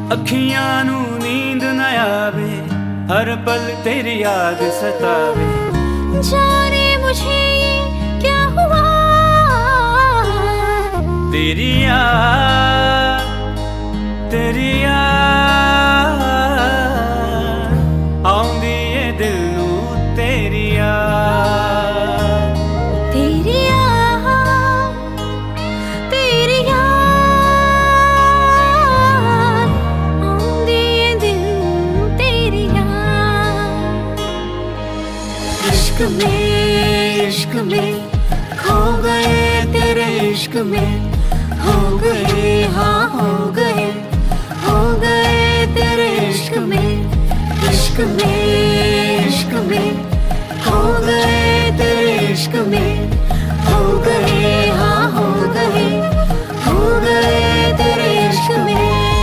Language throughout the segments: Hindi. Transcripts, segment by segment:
अखियां नू नींद न आवे, हर पल तेरी याद सतावे। जाने मुझे क्या हुआ, तेरी याद आउंदी ए दिल नू तेरी याद। तेरी याद आउंदी ए दिल नू तेरी याद। इश्क में खो गए, तेरे इश्क में हो गए, हाँ हो गए तेरे इश्क में। इश्क में हो गए, तेरे इश्क में हो गए, हाँ हो गए तेरे इश्क में।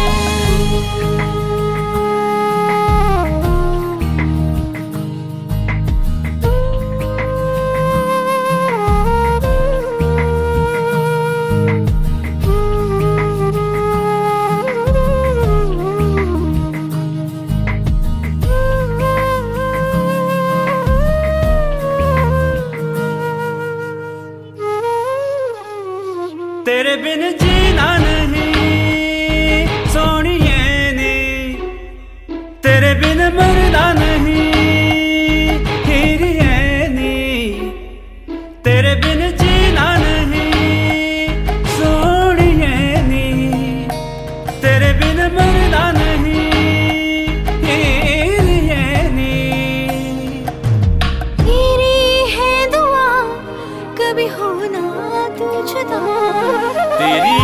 तेरे बिन जीना नहीं सोनिए नी, तेरे बिन मरना नहीं हीरिए नी। तेरे बिन जीना नहीं सोनिए नी, तेरे बिन मरना नहीं हीरिए नी। मेरी है दुआ कभी होना तू जुदा। तेरी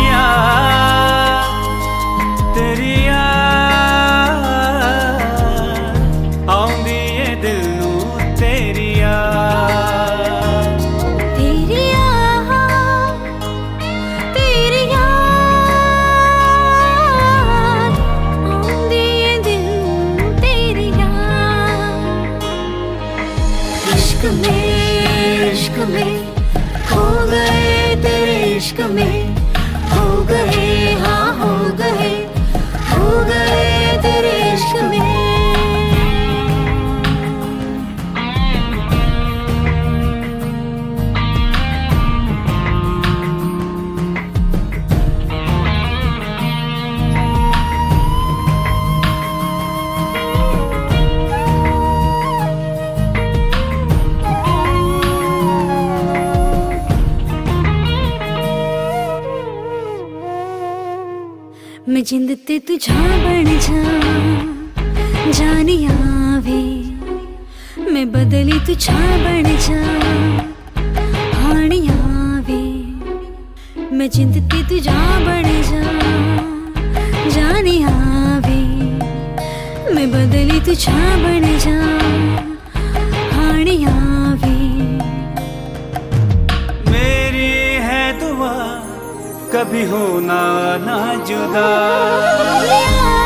याद आउंदी ए दिल नू तेरी याद। तेरी याद आउंदी ए दिल नू तेरी याद। इश्क में खो गए, तेरे इश्क में हो गए, हाँ हो गए तेरे इश्क में। मैं जिंद ते तुझा बन जा, जानी आवे मैं बदली तुझा बन जा, हानी आवे मैं जिंद ते तुझा बन जा, जानी आवे मैं बदली तुझा बन जा, हानी आवे। मेरी है दुआ कभी होना ना जुदा।